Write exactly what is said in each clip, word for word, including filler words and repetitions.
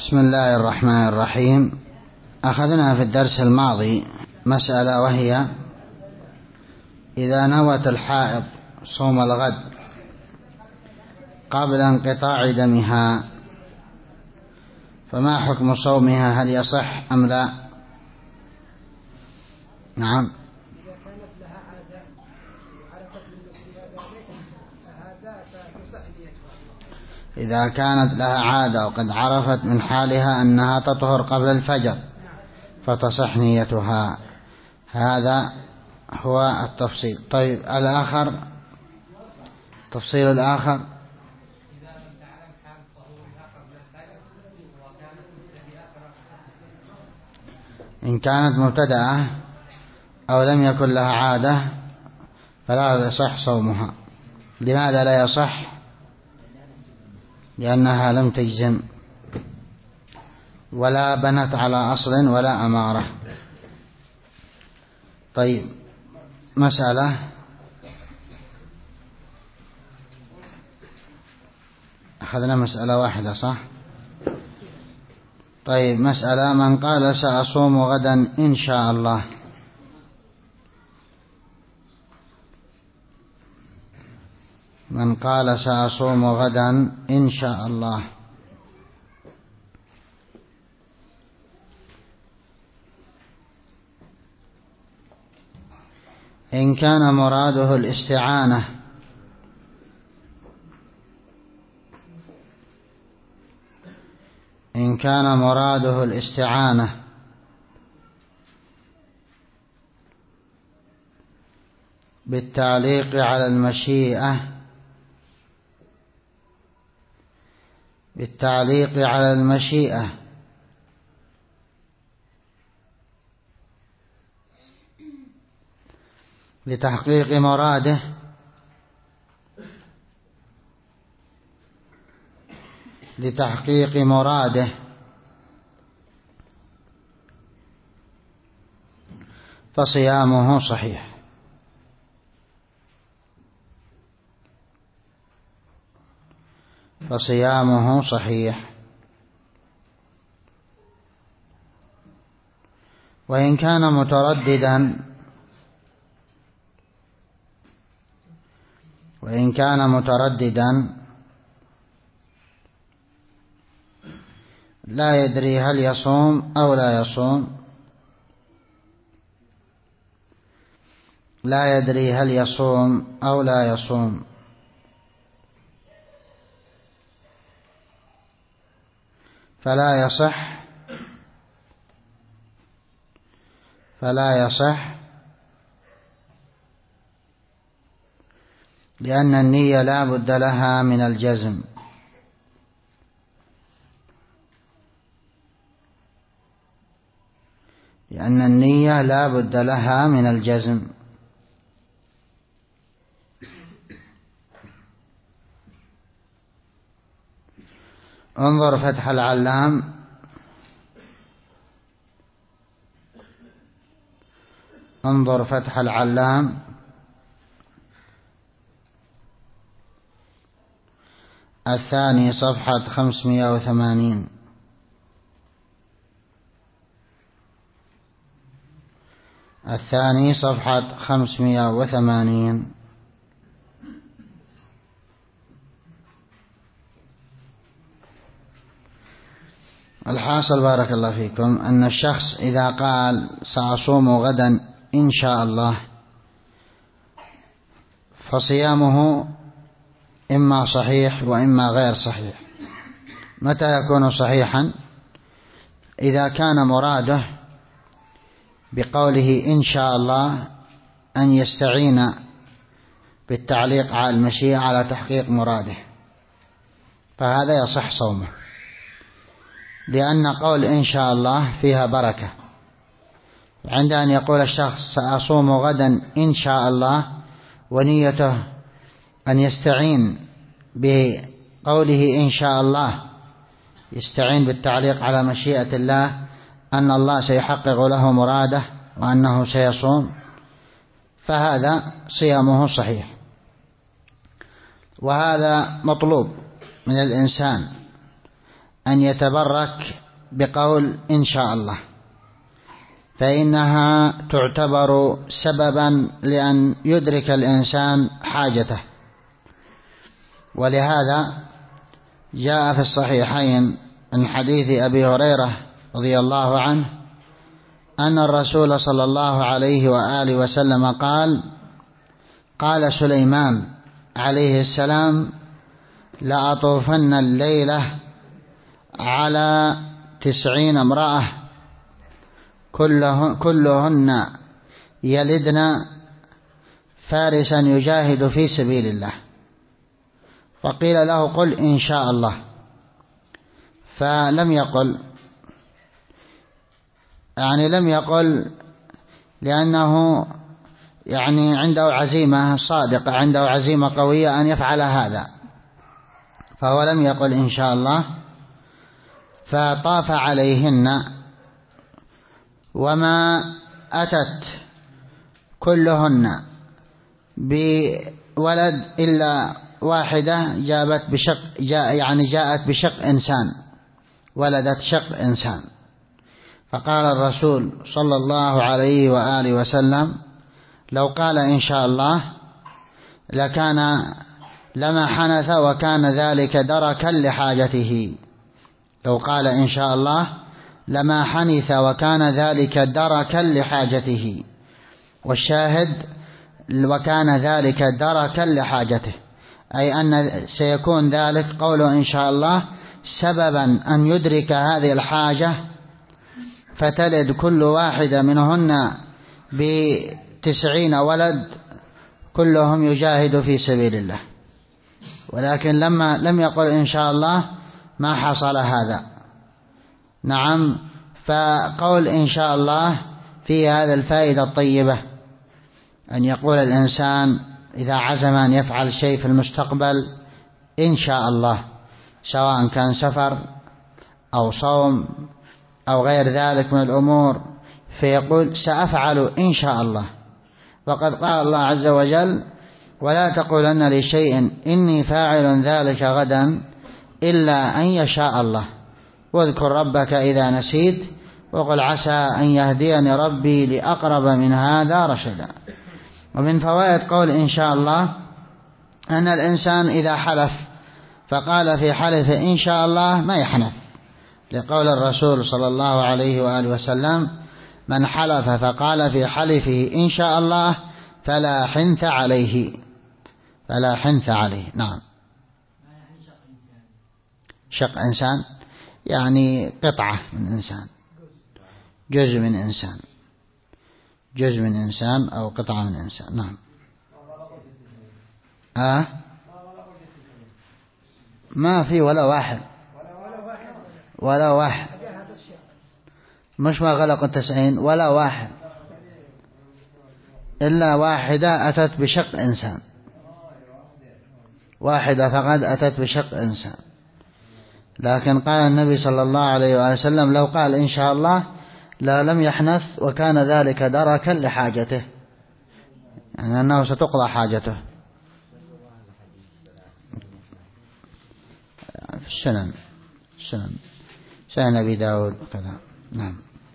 بسم الله الرحمن الرحيم. أخذنا في الدرس الماضي مسألة، وهي إذا نوت الحائض صوم الغد قبل انقطاع دمها فما حكم صومها؟ هل يصح أم لا؟ نعم. إذا كانت لها عادة وقد عرفت من حالها أنها تطهر قبل الفجر فتصح نيتها. هذا هو التفصيل. طيب الآخر، تفصيل الآخر، إن كانت مبتدأة أو لم يكن لها عادة فلا يصح صومها. لماذا لا يصح؟ لأنها لم تجزم ولا بنت على أصل ولا أمارة. طيب مسألة، أخذنا مسألة واحدة صح؟ طيب مسألة، من قال سأصوم غدا إن شاء الله، من قال سأصوم غدا إن شاء الله، إن كان مراده الاستعانة إن كان مراده الاستعانة بالتعليق على المشيئة بالتعليق على المشيئة لتحقيق مراده لتحقيق مراده فصيامه صحيح. فصيامه صحيح. وإن كان مترددا وإن كان مترددا لا يدري هل يصوم أو لا يصوم لا يدري هل يصوم أو لا يصوم فلا يصح فلا يصح لأن النية لا بد لها من الجزم. لأن النية لا بد لها من الجزم. انظر فتح العلام انظر فتح العلام الثاني صفحة خمسمائة وثمانين. الثاني صفحة خمسمائة وثمانين. الحاصل بارك الله فيكم أن الشخص إذا قال سأصوم غدا إن شاء الله فصيامه إما صحيح وإما غير صحيح. متى يكون صحيحا؟ إذا كان مراده بقوله إن شاء الله أن يستعين بالتعليق على المشيئة على تحقيق مراده، فهذا يصح صومه، لأن قول إن شاء الله فيها بركة. عند أن يقول الشخص سأصوم غدا إن شاء الله ونيته أن يستعين بقوله إن شاء الله، يستعين بالتعليق على مشيئة الله أن الله سيحقق له مراده وأنه سيصوم، فهذا صيامه صحيح. وهذا مطلوب من الإنسان أن يتبرك بقول إن شاء الله، فإنها تعتبر سببا لأن يدرك الإنسان حاجته. ولهذا جاء في الصحيحين من حديث أبي هريرة رضي الله عنه أن الرسول صلى الله عليه وآله وسلم قال: قال سليمان عليه السلام: لأطوفن الليلة على تسعين امرأة كلهن يلدن فارسا يجاهد في سبيل الله. فقيل له: قل إن شاء الله. فلم يقل، يعني لم يقل لأنه يعني عنده عزيمة صادقة، عنده عزيمة قوية أن يفعل هذا، فهو لم يقل إن شاء الله. فطاف عليهن وما أتت كلهن بولد إلا واحدة جابت بشق جاء يعني جاءت بشق إنسان، ولدت شق إنسان. فقال الرسول صلى الله عليه وآله وسلم: لو قال إن شاء الله لكان لما حنث وكان ذلك دركا لحاجته. لو قال إن شاء الله لما حنث وكان ذلك دركا لحاجته. والشاهد: وكان ذلك دركا لحاجته، أي أن سيكون ذلك قوله إن شاء الله سببا أن يدرك هذه الحاجة، فتلد كل واحدة منهن بتسعين ولد كلهم يجاهد في سبيل الله. ولكن لما لم يقل إن شاء الله ما حصل هذا. نعم. فقول إن شاء الله فيه هذا الفائدة الطيبة، أن يقول الإنسان إذا عزم أن يفعل شيء في المستقبل إن شاء الله، سواء كان سفر أو صوم أو غير ذلك من الأمور، فيقول سأفعل إن شاء الله. وقد قال الله عز وجل: ولا تقولن لشيء إني فاعل ذلك غدا إلا أن يشاء الله، واذكر ربك إذا نسيت وقل عسى أن يهديني ربي لأقرب من هذا رشدا. ومن فوائد قول إن شاء الله أن الإنسان إذا حلف فقال في حلفه إن شاء الله ما يحنث، لقول الرسول صلى الله عليه وآله وسلم: من حلف فقال في حلفه إن شاء الله فلا حنث عليه، فلا حنث عليه. نعم. شق إنسان يعني قطعة من إنسان، جزء من إنسان، جزء من إنسان أو قطعة من إنسان. نعم. آه ما في ولا واحد، ولا واحد، مش ما غلق التسعين ولا واحد، إلا واحدة أتت بشق إنسان، واحدة فقد أتت بشق إنسان. لكن قال النبي صلى الله عليه وسلم: لو قال إن شاء الله لا لم يحنث وكان ذلك دركا لحاجته، يعني أنه ستقضى حاجته. في السنن السنن سنن أبي داود وكذا. نعم.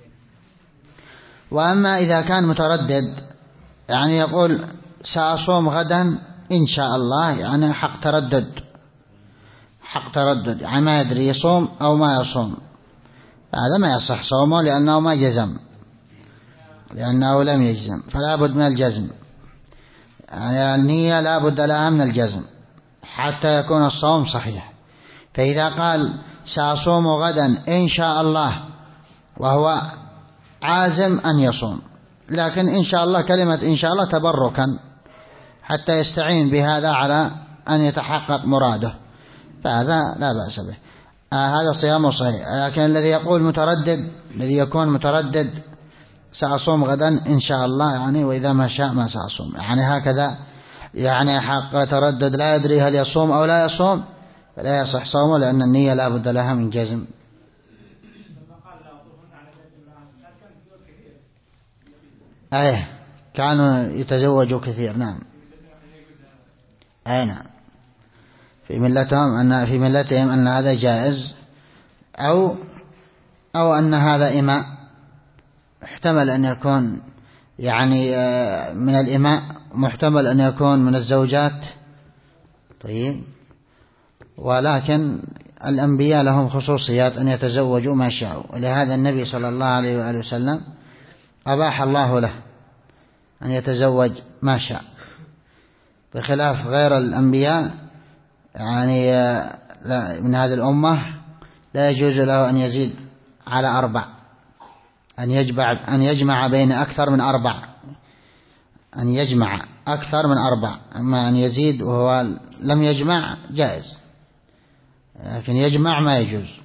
وأما إذا كان متردد، يعني يقول سأصوم غدا إن شاء الله، يعني حق تردد، حق تردد، يعني ما يدري يصوم أو ما يصوم، هذا ما يصح صومه لأنه ما جزم، لأنه لم يجزم، فلا بد من الجزم. يعني النية لا بد لها من الجزم حتى يكون الصوم صحيح. فإذا قال سأصوم غدا إن شاء الله وهو عازم أن يصوم، لكن إن شاء الله كلمة إن شاء الله تبركا حتى يستعين بهذا على أن يتحقق مراده، فهذا لا بأس به. آه هذا صيامه صحيح. لكن الذي يقول متردد، الذي يكون متردد سأصوم غدا إن شاء الله، يعني وإذا ما شاء ما سأصوم، يعني هكذا، يعني حق تردد لا يدري هل يصوم أو لا يصوم، فلا يصح صومه لأن النية لا بد لها من جزم. أيه كانوا يتزوجوا كثير. نعم. أي نعم. في ملتهم أن في ملتهم أن هذا جائز، أو أو أن هذا إماء، احتمل أن يكون يعني من الإماء، محتمل أن يكون من الزوجات. طيب، ولكن الأنبياء لهم خصوصيات أن يتزوجوا ما شاءوا، ولهذا النبي صلى الله عليه وآله وسلم أباح الله له أن يتزوج ما شاء، بخلاف غير الأنبياء يعني من هذه الأمة لا يجوز له أن يزيد على أربع، أن يجمع أن يجمع بين أكثر من أربع، أن يجمع أكثر من أربع. أما أن يزيد وهو لم يجمع جائز، لكن يجمع ما يجوز.